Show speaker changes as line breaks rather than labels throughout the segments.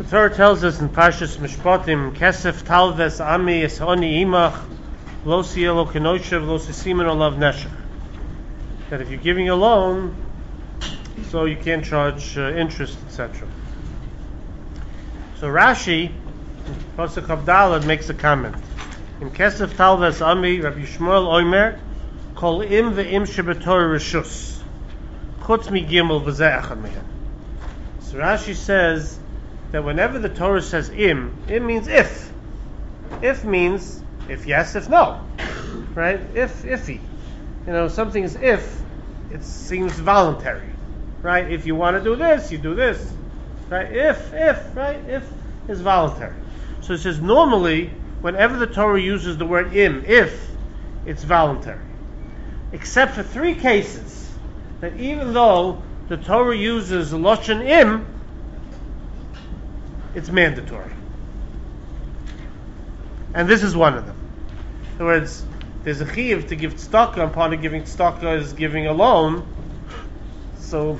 Torah tells us in Parshas Mishpatim, Kesef Talves Ami Eshoni Imach Lo Sielo Kenoshev Lo Sisimen Olav Neshach. That if you're giving a loan, so you can't charge interest, etc. So Rashi, Pasuk Abdalad, makes a comment. In Kesef Talves Ami, Rabbi Shmuel Oimer, Kol Im Ve'im Shebetor Rishus, Chutz Mi Gimel V'zeh Echad Mehen. So Rashi says that whenever the Torah says im means if. If means if yes, if no. Right? Iffy. Something is if, it seems voluntary. Right? If you want to do this, you do this. Right? If, right? If is voluntary. So it says normally, whenever the Torah uses the word im, if, it's voluntary. Except for three cases, that even though the Torah uses lashon im, it's mandatory. And this is one of them. In other words, there's a chiyuv to give tzedakah, and part of giving tzedakah is giving a loan. So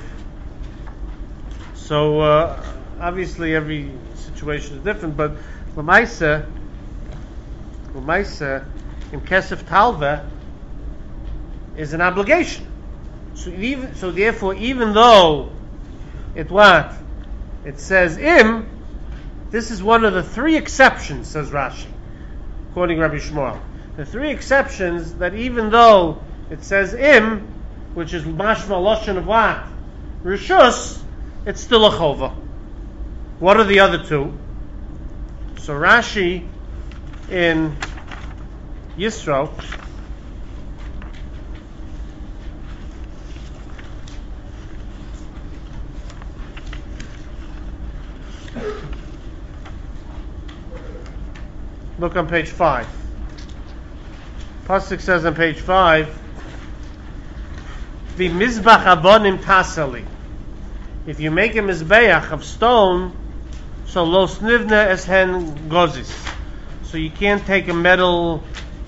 obviously every situation is different, but l'maisa, in kesef talva is an obligation. So therefore, even though it says im, this is one of the three exceptions, says Rashi, quoting Rabbi Shmuel. The three exceptions that even though it says im, which is mashma lashon of what? Rishus, it's still a chova. What are the other two? So Rashi in Yisro look on page 5. Pasuk says on page 5, "The mizbach avonim tasali." If you make a mizbeach of stone, so lo snivne es hen gozis. So you can't take a metal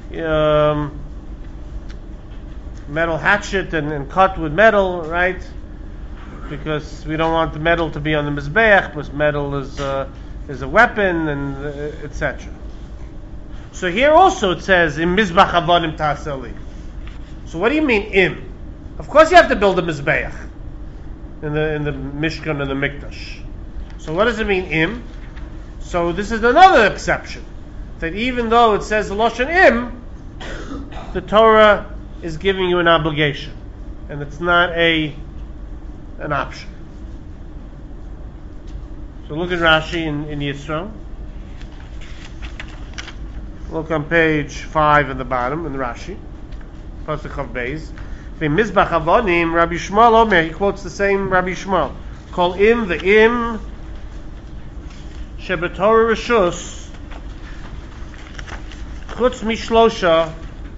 hatchet and cut with metal, right? Because we don't want the metal to be on the mizbeach, because metal is a weapon, and etc. So here also it says in mizbach avonim tasali. So what do you mean im? Of course you have to build a mizbeach in the mishkan and the mikdash. So what does it mean im? So this is another exception, that even though it says lashon im, the Torah is giving you an obligation, and it's not an option. So look at Rashi in Yisro. Look on page 5 at the bottom in Rashi. Pasuk Chav Beis. Mizbach avonim, Rabbi Shmuel Omer, he quotes the same Rabbi Shmuel. Kol im ve'im shebetorah rishus chutz mishlosha.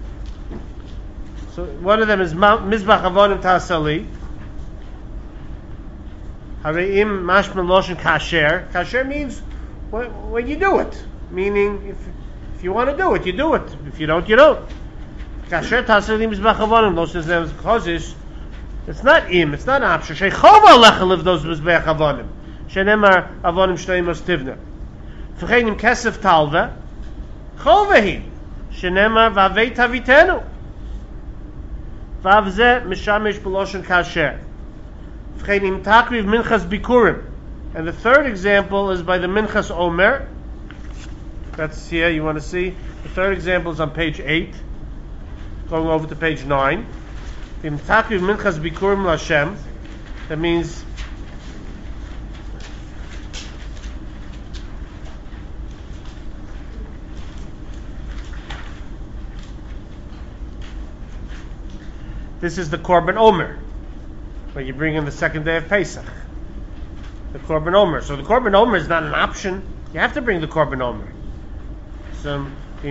So one of them is Mizbach avonim tasali. Hareim mashman loshen kasher. Kasher means when you do it. Meaning if you want to do it, you do it. If you don't, you don't. Kasher tasali mizbach avonim. Those names chozis. It's not im. It's not option. Sheichova lecha live those mizbach avonim. Shenemar avonim shteimus tivna. V'cheinim kesef talva. Chovahi. Shenemar vavei tavitenu. Vavze mishamish b'loshen kasher. V'cheinim takriv minchas bikurim. And the third example is by the Minchas Omer. That's here, you want to see. The third example is on page 8. Going over to page 9. That means this is the Korban Omer, where you bring in the second day of Pesach. The Korban Omer. So the Korban Omer is not an option. You have to bring the Korban Omer. So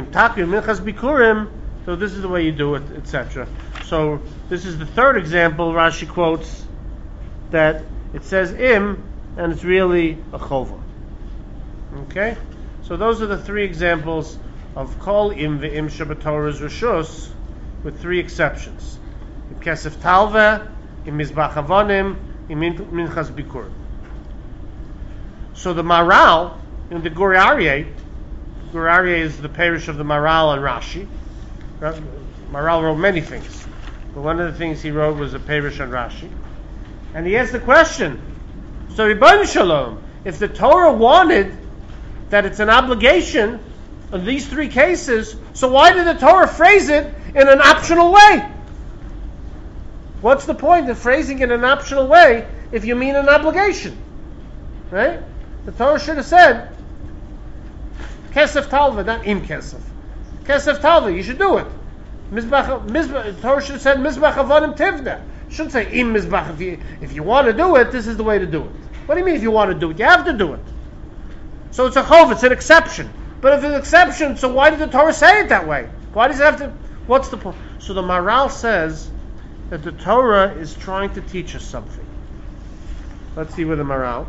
so this is the way you do it, etc. So this is the third example Rashi quotes, that it says im and it's really a chova. Okay? So those are the three examples of kol im ve'im shebetorah's rishus, with three exceptions. Im kesef talva, im mizbach avonim, im minchas bikurim. So the Maral in the Gur Aryeh is the parish of the Maral and Rashi. Maral wrote many things, but one of the things he wrote was a parish on Rashi. And he asked the question, so Ribono Shel Olam, if the Torah wanted that it's an obligation in these three cases, so why did the Torah phrase it in an optional way? What's the point of phrasing it in an optional way if you mean an obligation? Right? The Torah should have said, Kesef Talva, not Im Kesef. Kesef Talva, you should do it. The Torah should have said, Mizbach Avodim Tivna. It shouldn't say Im Mizbach. If you want to do it, this is the way to do it. What do you mean if you want to do it? You have to do it. So it's a chov, it's an exception. But if it's an exception, so why did the Torah say it that way? Why does it have to? What's the point? So the Maral says that the Torah is trying to teach us something. Let's see where the Maral.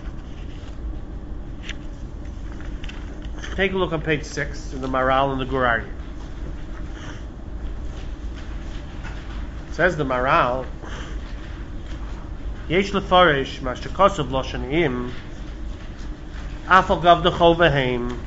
Take a look on page 6 in the Maral and the Gur Aryeh. Says the Maral, Yesh lefarish ma shekosov loshen im afal gav dechol v'heim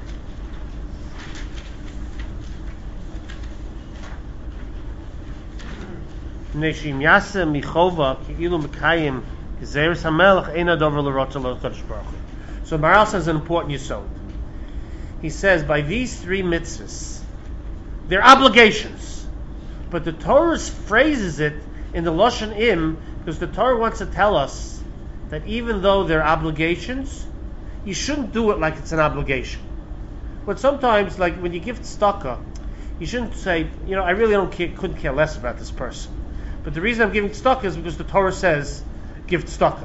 neshim yaseh michova ki'ilu mekayim gezeres hamelech ein adover l'rotza l'kadosh baruch hu. So Maral says an important yesod. He says by these three mitzvahs, they're obligations, but the Torah phrases it in the loshen im because the Torah wants to tell us that even though they're obligations, you shouldn't do it like it's an obligation. But sometimes, like when you give tzedakah, you shouldn't say, I really couldn't care less about this person. But the reason I'm giving tzedakah is because the Torah says, give tzedakah.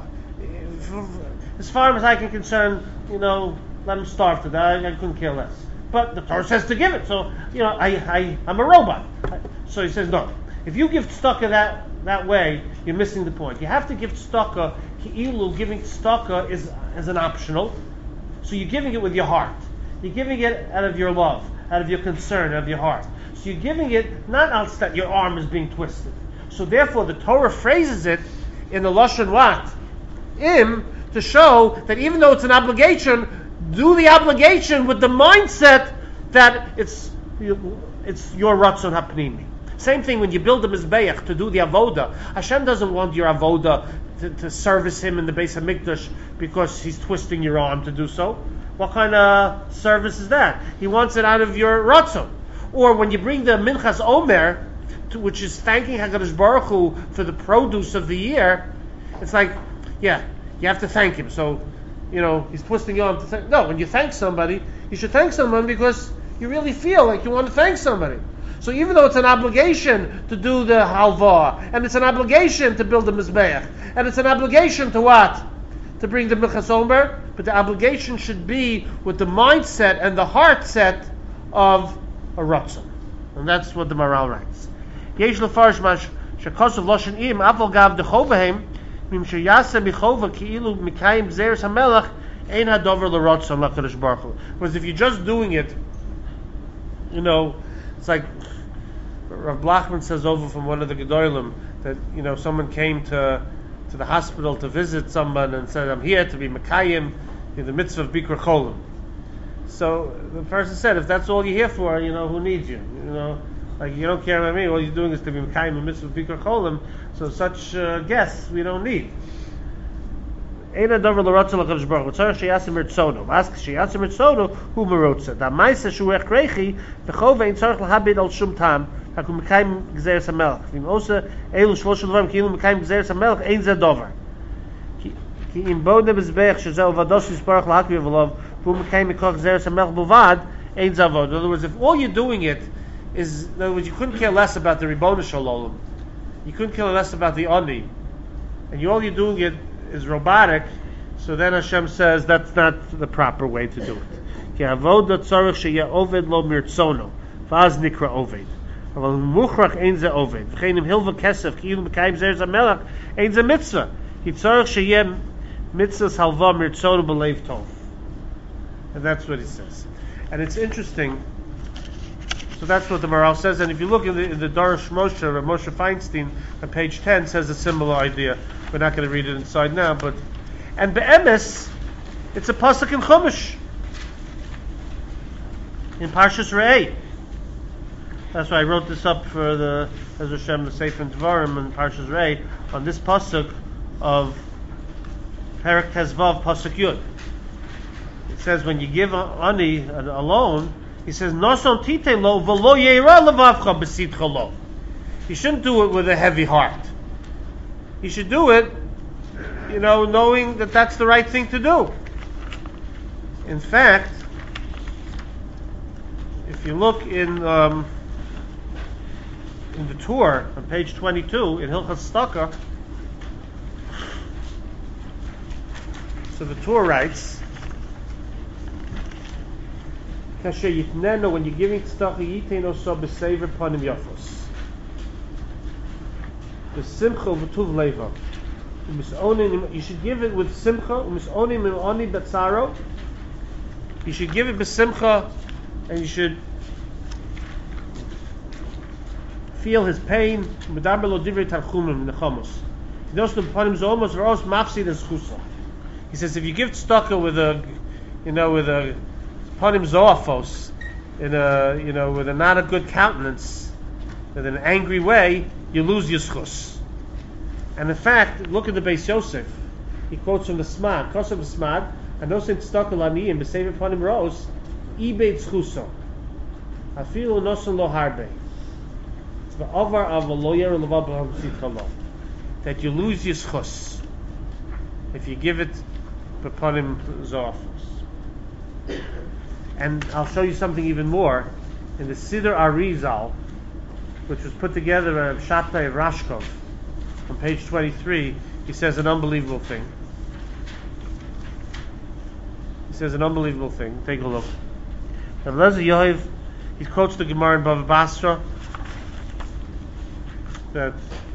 As far as I can concern, let him starve to die. I couldn't care less. But the Torah says to give it, so I'm a robot. So he says no. If you give tzedakah that way, you're missing the point. You have to give tzedakah. Ki'ilu, giving tzedakah is as an optional. So you're giving it with your heart. You're giving it out of your love, out of your concern, out of your heart. So you're giving it not out that your arm is being twisted. So therefore, the Torah phrases it in the lashon what? Im, to show that even though it's an obligation, do the obligation with the mindset that it's your ratzon hapnimi. Same thing when you build a mizbeach to do the avoda. Hashem doesn't want your avoda to service Him in the Beis Hamikdash because He's twisting your arm to do so. What kind of service is that? He wants it out of your ratzon. Or when you bring the Minchas Omer, which is thanking HaKadosh Baruch Hu for the produce of the year, it's like, you have to thank Him. So, He's twisting your arm to thank. No, when you thank somebody, you should thank someone because you really feel like you want to thank somebody. So even though it's an obligation to do the halva, and it's an obligation to build the mizbeach, and it's an obligation to what? To bring the Minchas Omer, but the obligation should be with the mindset and the heart set of a ratzon. And that's what the Maral writes. Yesh lefarish ma shekosov loshen im afal gav dechol v'heim mim sheyaseh michova ki'ilu mikayim gzeres hamelech ein hadover l'ratzon l'kadosh baruch hu. Because if you're just doing it, it's like Rav Blachman says over from one of the Gedolim that someone came to the hospital to visit someone and said, I'm here to be Mekayim in the mitzvah of Bikkur Cholim. So the person said, if that's all you're here for, who needs you? Like you don't care about me, all you're doing is to be Mekayim in the mitzvah of Bikkur Cholim, so such guests we don't need. Ein adover l'ratzon l'kadosh baruch hu. Tzarich sheyasim mirtzono. Ask sheyasim mirtzono hu merotza. Da ma'aseh shu echreichi v'chov ein tzarich l'habed al shum tam. Haku mekayim gzeres hamelech. V'im osa elu shlosh shel ki'ilu mekayim gzeres hamelech ein ze dover. Ki im bodne bezbeich shezeh uvados yisparach l'hakvi v'lov v'hu mekayim mikoch gzeres hamelech b'vad ein ze avod. In other words, if all you're doing it is, in other words, you couldn't care less about the Ribono Shel Olam, you couldn't care less about the Ani, and all you're doing it is robotic, so then Hashem says that's not the proper way to do it. Ki avoda tzarich sheyeh oved lo mirtzono, v'az nikra oved. Aval muchrach ein ze oved. V'chein im hilva kesef ki'ilu mekayim zeres hamelech ein ze mitzvah. Ki tzarich sheyeh mitzvahs halva mirtzono b'leiv tov. And that's what he says. And it's interesting. So that's what the Maral says. And if you look in the Darash Moshe, or Moshe Feinstein, on page 10, says a similar idea. We're not going to read it inside now, and be'emes, It's a pasuk in Chumash, in Parshas Re'eh. That's why I wrote this up for the Ezra Shem, the Sefer Dvarim, and Parshas Re'eh on this pasuk of Perek Tezvav pasuk Yud. It says when you give ani a loan, he says Noson tite lo v'lo yeira levavcha b'sitcha lo. You shouldn't do it with a heavy heart. You should do it, knowing that that's the right thing to do. In fact, if you look in the Torah on page 22 in Hilchas Tzedakah, so the Torah writes, "Kasher yitnenu, when you're giving tzedakah, yitenu so b'sever panim yafos, b'simcha v'tuv leva." You should give it with simcha. U'misonim im'oni b'tzaro. You should give it b'simcha, and you should feel his pain. Medaber lo divrei tarchumim nechamos. Those panim zomos v'ros mafsid eschusa. He says if you give tzedakah with a panim zoafos, with a not a good countenance, with an angry way, you lose your schus. And in fact, look at the Beis Yosef. He quotes from the Smad, Kosav Smad, and those in tzedakah laniyim b'sever panim ros, ibeit schuso. Afilu noson lo harbe. It's the over of a lawyer that you lose your schus if you give it b'panim zoafos. And I'll show you something even more. In the Siddur Arizal, which was put together by Shabtai of Rashkov, on page 23, he says an unbelievable thing. Take a look. Rav Eliezer Yohev, he quotes the Gemara in Bava Basra that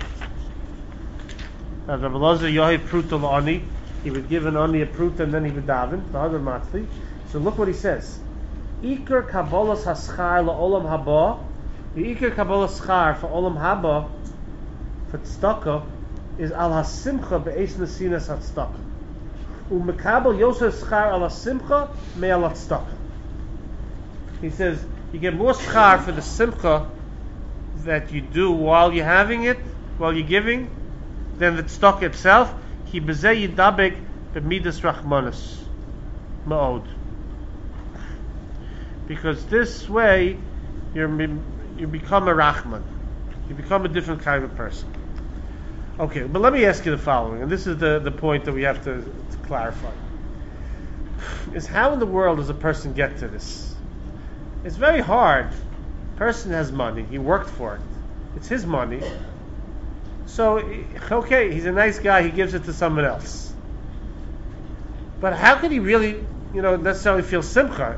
Rav Eliezer Yohev pruta l'ani, he would give an ani a pruta and then he would daven, the other matli. So look what he says. Iker kabbalas haschar la'olam haba, the Iker kabbalas schar for olam haba, for tzedakah, is al hasimcha be'esh nesinas hatzedakah. U'mekabel yosef schar al hasimcha me al tzedakah. He says you get more schar for the simcha that you do while you're having it, while you're giving, than the tzedakah itself. Ki bezeh yidabek b'midas rachmanis ma'od. Because this way you become a rachman. You become a different kind of person. Okay, but let me ask you the following, and this is the point that we have to clarify. Is how in the world does a person get to this? It's very hard. A person has money, he worked for it. It's his money. So, okay, he's a nice guy, he gives it to someone else. But how could he really, necessarily feel simcha?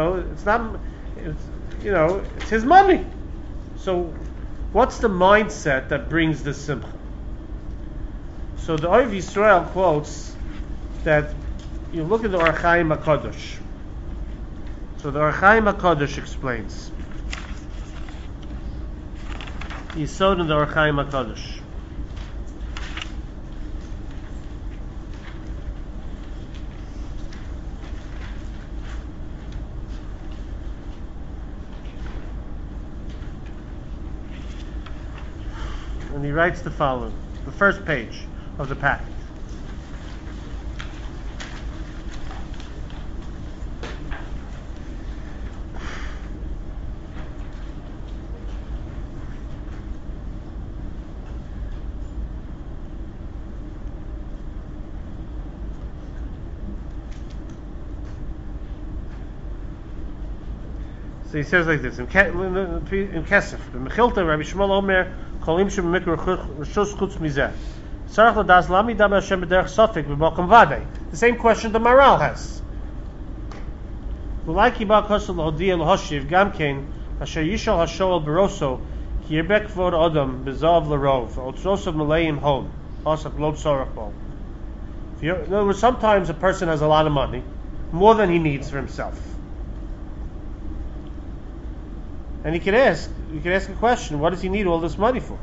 It's his money. So, what's the mindset that brings this simcha? So the Oiv Yisrael quotes that you look at the Or Chaim HaKadosh. So the Or Chaim HaKadosh explains. Yisod in the Or Chaim HaKadosh. And he writes the following, the first page of the packet. So he says like this in Kesef, the Mechilta, Rabbi Shmuel Omer, Kolim Shem Mikra Rishos Chutz Mizeh. Sarach Ladas Lami Dam Hashem B'derech Sofik B'Mokom Vadei. The same question the Maral has. Ulai Kiba Kosel L'Hodia L'Hoshiv Gamkein Asher Yishal Hashoel B'Roso Ki Yirbek Vod Odom B'Zav L'Rov Otzosov Maleim Hom Osap Lo Tzorach Bo. In other words, sometimes a person has a lot of money, more than he needs for himself. And you could ask a question, what does he need all this money for?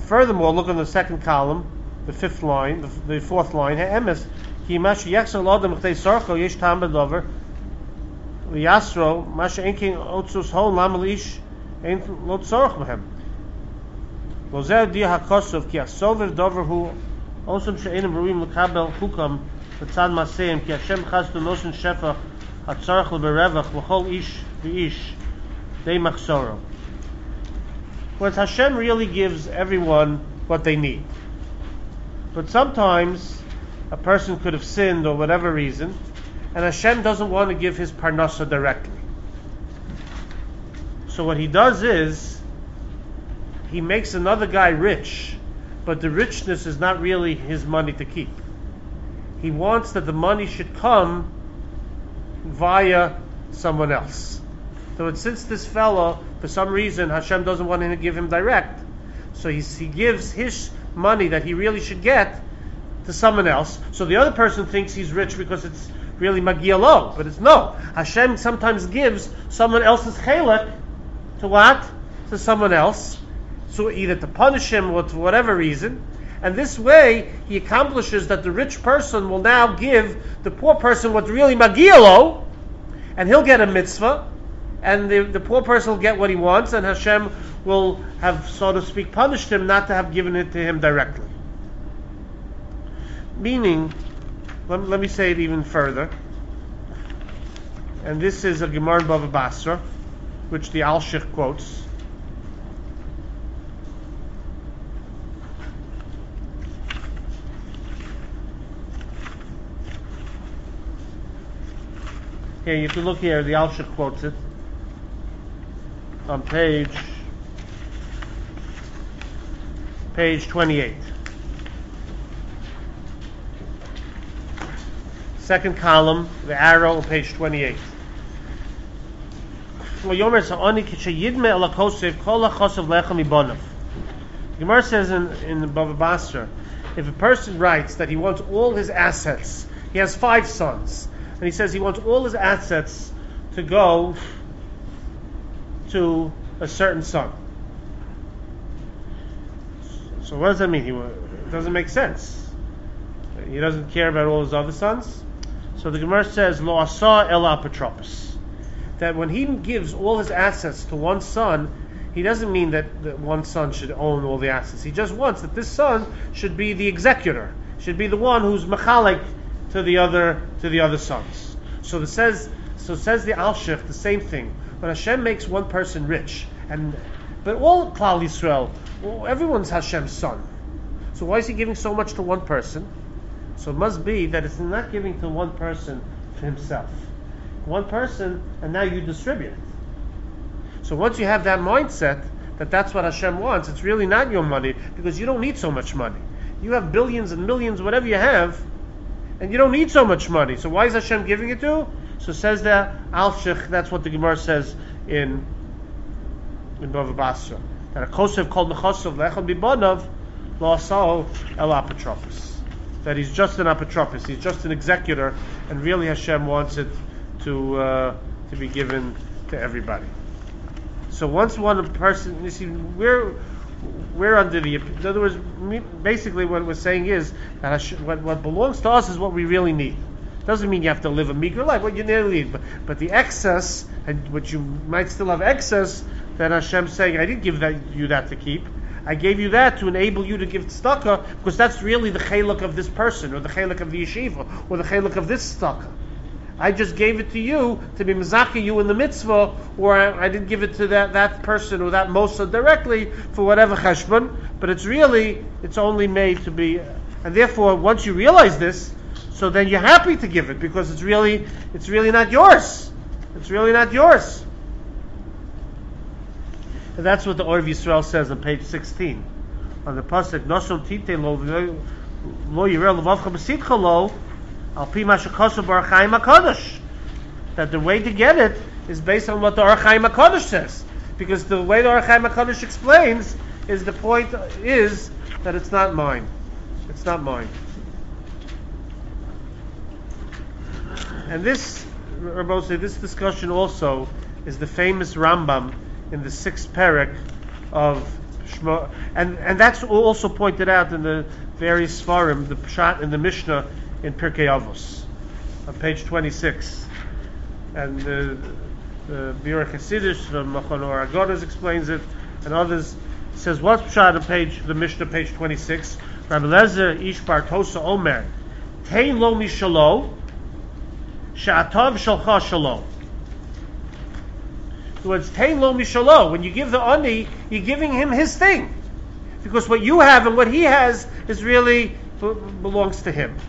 Furthermore, look on the second column, the fifth line, the fourth line. Ha'emes ki masha yechsel lodem b'chtei sarko yesh tam b'dover liyasro masha enkin otzus hon lam lish ein lo tzorach b'hem. Lo zeh di hakosov ki asover dover hu osam she'enim ruim l'kabel hukam b'tzad maseim ki Hashem chaz to nosen shefach hatzorach l'berevach l'chol ish v'ish dei machsoro. Whereas Hashem really gives everyone what they need. But sometimes a person could have sinned or whatever reason, and Hashem doesn't want to give his parnasa directly. So what he does is, he makes another guy rich, but the richness is not really his money to keep. He wants that the money should come via someone else. So since this fellow, for some reason, Hashem doesn't want him to give him direct, so he gives his money that he really should get to someone else. So the other person thinks he's rich because it's really magia lo, but it's no. Hashem sometimes gives someone else's chelek to what? To someone else. So either to punish him or for whatever reason. And this way, he accomplishes that the rich person will now give the poor person what's really magia lo, and he'll get a mitzvah, and the poor person will get what he wants, and Hashem will have, so to speak, punished him not to have given it to him directly. Meaning, let me say it even further, and this is a Gemara in Bava Basra, which the Alshich quotes. Here, you can look here, the Alshich quotes it on page 28. Second column, the arrow on page 28. Gemara says in the Bava Basra, if a person writes that he wants all his assets, he has 5 sons, and he says he wants all his assets to go to a certain son. So what does that mean? It doesn't make sense. He doesn't care about all his other sons. So the Gemara says, Lo asa el apotropos, that when he gives all his assets to one son, he doesn't mean that one son should own all the assets. He just wants that this son should be the executor, should be the one who's mechalek to the other sons. So says the Alshich the same thing. When Hashem makes one person rich, but all Klal Yisrael, everyone's Hashem's son. So why is he giving so much to one person? So it must be that it's not giving to one person for himself. One person, and now you distribute it. So once you have that mindset, that that's what Hashem wants, it's really not your money, because you don't need so much money. You have billions and millions, whatever you have, and you don't need so much money. So why is Hashem giving it to? So says the Alshich, that's what the Gemara says in Bava Basra, that a kosev called mechosav lechon bibanav lo asao el apotropos, that he's just an apotropos, he's just an executor, and really Hashem wants it to be given to everybody. So once one person, you see, we're under the. In other words, basically what we're saying is that what belongs to us is what we really need. Doesn't mean you have to live a meager life, what you really need. But the excess, and what you might still have excess, that Hashem's saying, I didn't give you that to keep. I gave you that to enable you to give tzedakah, because that's really the chelek of this person, or the chelek of the yeshiva, or the chelek of this tzedakah. I just gave it to you to be mezakeh you in the mitzvah, or I didn't give it to that person or that mosa directly for whatever cheshbon, but it's only made to be, and therefore once you realize this, so then you're happy to give it, because it's really not yours. It's really not yours. And that's what the Or of Yisrael says on page 16. On the pasuk, Noshon tite lo yireh levavcha b'sitcha lo, al pi ma shekosav Or HaChaim HaKadosh. That the way to get it is based on what the Or HaChaim HaKadosh says. Because the way the Or HaChaim HaKadosh explains is the point is that it's not mine. It's not mine. And this, Rabbi, this discussion also is the famous Rambam in the 6th parak of And that's also pointed out in the various Svarim, the Pshat in the Mishnah in Pirkei Avos, on page 26. And the Biur Chassidus from Machon Or Agodas explains it, and others says what's Pshat on the Mishnah, page 26. Rabbi Lezer Ish Bar Tosa Omer, Tein lo mishalo, she'atav shalcha shalo. So it's Tein lo mishalo. When you give the ani, you're giving him his thing, because what you have and what he has is really belongs to him.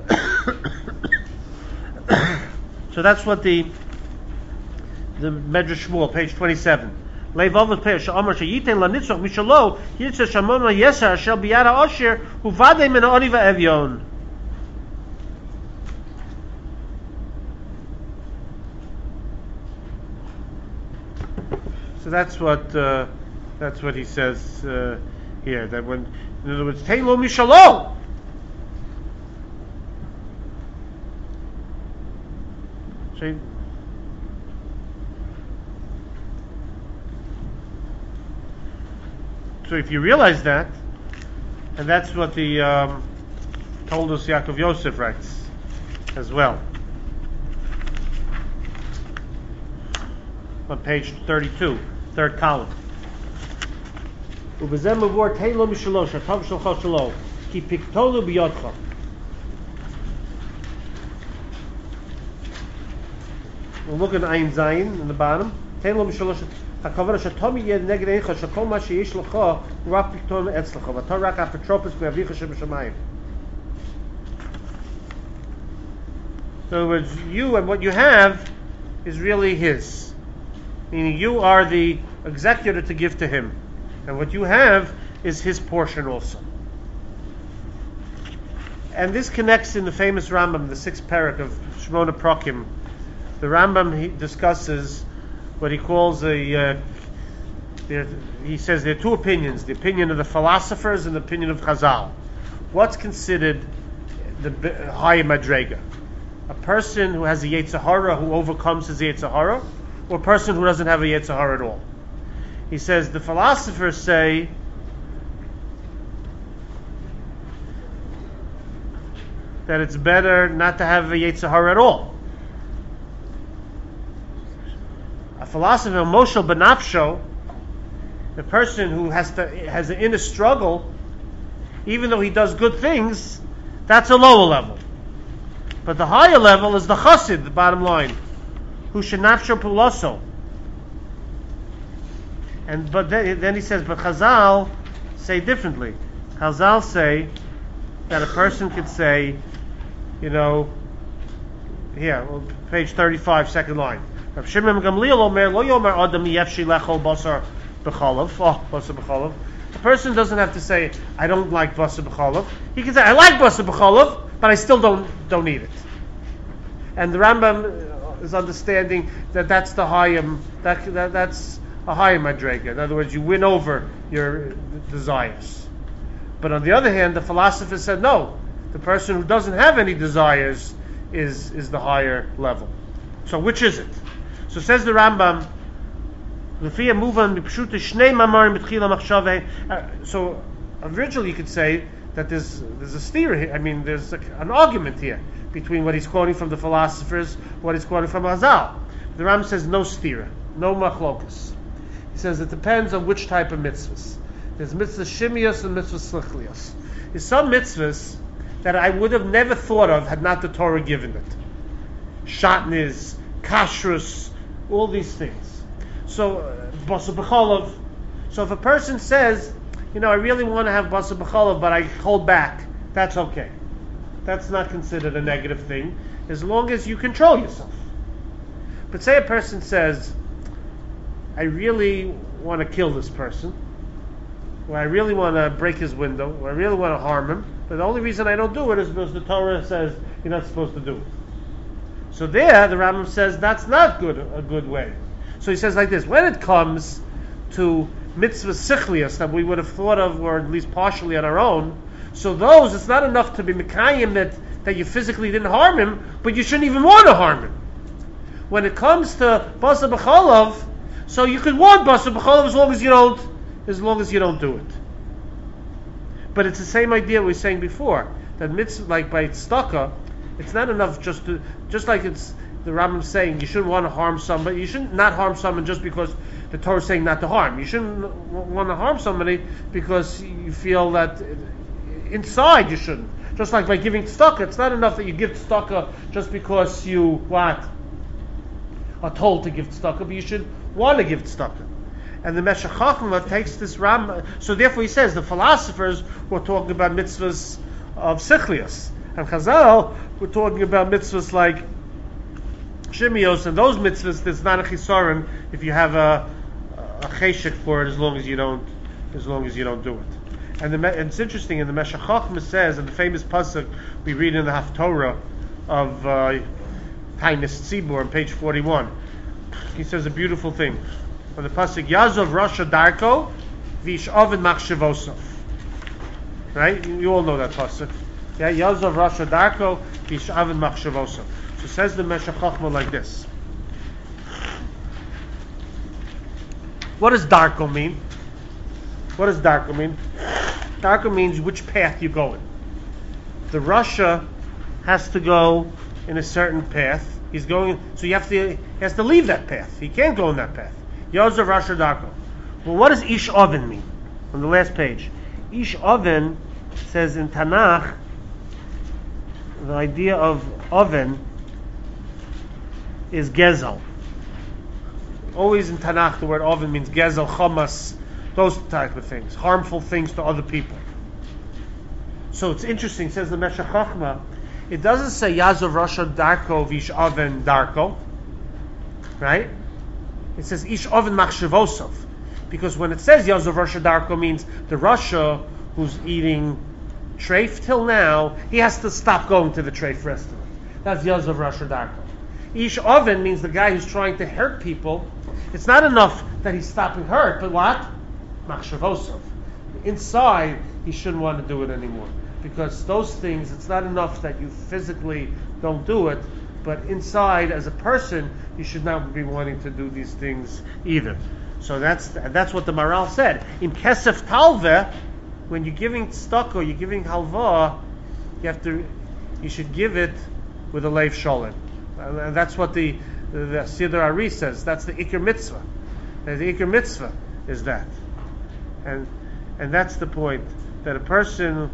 So that's what the Medrash Shmuel, page 27. Leivavot Peh she'amar she'yitein lanitzach mishalo yitzeh shamon la'yesar shel biyad ha'osher uvadei min ha'ani va'evyon. So that's what he says here. That when, in other words, tein lo mishalo. So if you realize that, and that's what the Toldos Yaakov Yosef writes as well on page 32, third column. We're looking at Ayin Zayin in the bottom. הכוונה שתמיד יהיה נגד עיניך שכל מה שיש לך הוא רק פתאום אצלך ואתה רק אפוטרופוס מאביך שבשמיים. In other words, you and what you have is really his. Meaning you are the executor to give to him. And what you have is his portion also. And this connects in the famous Rambam, the sixth parak of Shmona Prakim. The Rambam, he discusses what he calls he says there are two opinions, the opinion of the philosophers and the opinion of Chazal. What's considered the higher madrega? A person who has a Yetzer Hara, who overcomes his Yetzer Hara, or a person who doesn't have a Yetzer Hara at all? He says the philosophers say that it's better not to have a Yetzer Hara at all. A philosopher, Moshe Benafsho, the person who has an inner struggle, even though he does good things, that's a lower level. But the higher level is the Chassid, the bottom line, who shenafsho puloso. But then he says, but Chazal say differently. Chazal say that a person could say, here, page 35, second line. Rav Shimon Gamliel Omer Lo Yomer Adam Yefshi Lechol Basar B'Chalav. Basar B'Chalav. A person doesn't have to say, I don't like Basar B'Chalav. He can say, I like Basar B'Chalav, but I still don't eat it. And the Rambam is understanding that that's the Hayim, that's a Hayim Madrega. In other words, you win over your desires. But on the other hand, the philosopher said, no, the person who doesn't have any desires is the higher level. So which is it? So says the Rambam, so originally you could say that there's a steer here. I mean, there's an argument here between what he's quoting from the philosophers, what he's quoting from Chazal. The Rambam says no steer, no machlokas. He says it depends on which type of mitzvahs. There's mitzvahs shimios and mitzvahs slichlios. There's some mitzvahs that I would have never thought of had not the Torah given it. Shatnez, kashrus, all these things. So, basar b'chalav. So if a person says, I really want to have basar b'chalav, but I hold back, that's okay. That's not considered a negative thing, as long as you control yourself. But say a person says, I really want to kill this person, or I really want to break his window, or I really want to harm him, but the only reason I don't do it is because the Torah says you're not supposed to do it. So there, the Rambam says that's not a good way. So he says like this: when it comes to mitzvah sichlias that we would have thought of, or at least partially on our own, so those, it's not enough to be mekayim that you physically didn't harm him, but you shouldn't even want to harm him. When it comes to basar b'chalav, so you could want basar b'chalav as long as you don't as long as you don't do it. But it's the same idea we were saying before, that mitzvah, like by tzedakah, it's not enough just like it's the Rambam saying you shouldn't want to harm somebody. You shouldn't not harm someone just because the Torah is saying not to harm. You shouldn't want to harm somebody because you feel that inside you shouldn't. Just like by giving tzedakah, it's not enough that you give tzedakah just because you are told to give tzedakah, but you should want to give tzedakah. And the Meshech Chochmah takes this Ram. So therefore he says the philosophers were talking about mitzvahs of sichlius, and Chazal were talking about mitzvahs like shimios, and those mitzvahs there's not a chisaron if you have a cheshik for it as long as you don't do it. And it's interesting. And the Meshech Chochmah says in the famous pasuk we read in the Haftorah of Tainis Tzibur on page 41. He says a beautiful thing. On the pasuk, Yazov Rasha Darko, Vish Oven Machshavosov. Right? You all know that pasuk. Yeah, Yazov Rasha Darko, Vish Oven Machshavosov. So says the Meshech Chochmah like this. What does Darko mean? What does Darko mean? Darko means which path you go in. The Rasha has to go in a certain path. He's going, so he has to leave that path. He can't go in that path. Yozef Rasha Darko. Well, what does Ish Oven mean? On the last page. Ish Oven says in Tanakh, the idea of Oven is Gezel. Always in Tanakh the word Oven means Gezel, Chamas, those type of things. Harmful things to other people. So it's interesting, says the Meshech Chochmah, it doesn't say Yazov Rasha Darko Vish Oven Darko. Right? It says Ish Oven Machshavosov, because when it says Yazov Rasha Darko means the Rasha who's eating treif till now, he has to stop going to the treif restaurant. That's Yazov Rasha Darko. Ish Oven means the guy who's trying to hurt people. It's not enough that he's stopping hurt, but what? Machshavosov. Inside, he shouldn't want to do it anymore, because those things, it's not enough that you physically don't do it, but inside, as a person, you should not be wanting to do these things either. So that's what the Maral said. In Kesef Talveh, when you're giving tzedakah, you're giving halva, you should give it with a leiv sholem. And that's what the Siddur Ari says. That's the Iker Mitzvah. The Iker Mitzvah is that. And that's the point. That a person,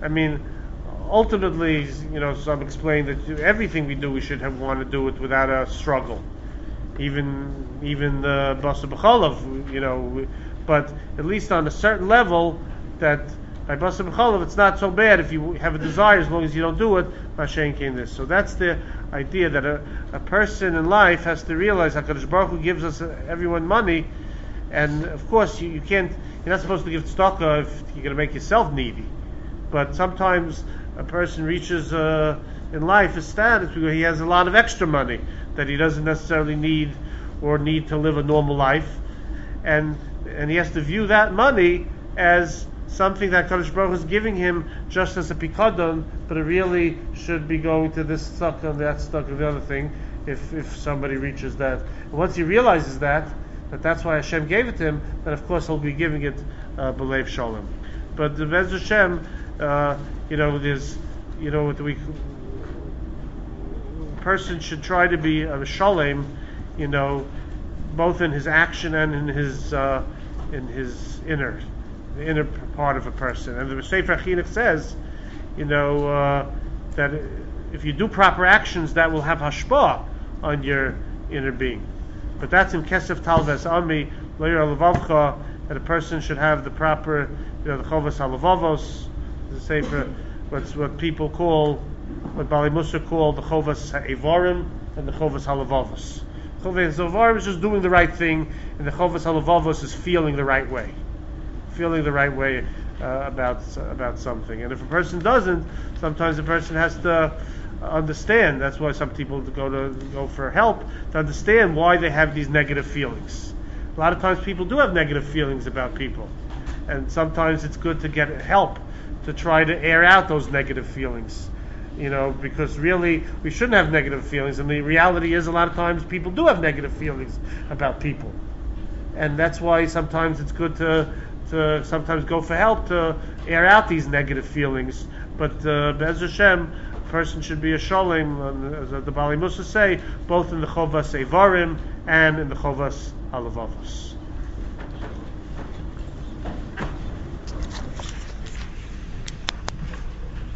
ultimately, some explain that everything we do, we should want to do it without a struggle. Even the Basa B'cholav, but at least on a certain level, that by Basa B'cholav, it's not so bad if you have a desire, as long as you don't do it. Mashen came this. So that's the idea, that a person in life has to realize HaKadosh Baruch Hu gives us everyone money, and of course you're not supposed to give tzedakah if you're going to make yourself needy. But sometimes a person reaches in life a status where he has a lot of extra money that he doesn't necessarily need to live a normal life, and he has to view that money as something that Kadosh Baruch Hu is giving him just as a pikadon, but it really should be going to this tzedakah and that tzedakah and the other thing. If somebody reaches that, and once he realizes that's why Hashem gave it to him, then of course he'll be giving it b'leiv sholem. But the Bez Hashem, there's, person should try to be a sholem, both in his action and in his inner part of a person. And the Sefer Chinuch says, that if you do proper actions, that will have hashpah on your inner being. But that's in Kesef Talves Ami, Loyer Alavavcha, that a person should have the proper, the Chovas Halavavos, the Sefer, what people call, what Bali Musa call the Chovas Ha'evarim and the Chovas Halavavos. Chovas Ha'evarim is just doing the right thing, and the Chovas Halavavos is feeling the right way. About something. And if a person doesn't, sometimes a person has to understand. That's why some people go for help, to understand why they have these negative feelings. A lot of times people do have negative feelings about people, and sometimes it's good to get help to try to air out those negative feelings, because really we shouldn't have negative feelings, and the reality is a lot of times people do have negative feelings about people. And that's why sometimes it's good to to sometimes go for help to air out these negative feelings. But Be'ez Hashem, a person should be a sholem, as the Bali Musa say, both in the Chovas Eivarim and in the Chovas Halavavos.